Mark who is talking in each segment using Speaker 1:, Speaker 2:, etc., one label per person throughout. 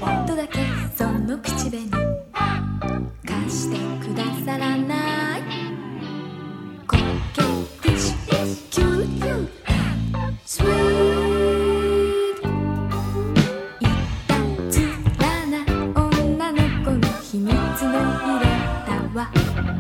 Speaker 1: とだけその口紅貸してくださらない？コケティッシュキュートスイートいたずらな女の子の秘密の入れたわ。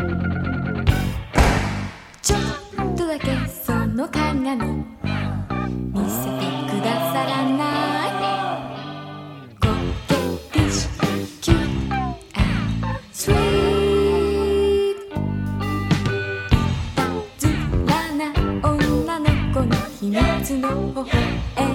Speaker 1: ちょっとだけその鏡見せてくださらない？コケティッシュキュートスイートいたずらな女の子の秘密の微笑み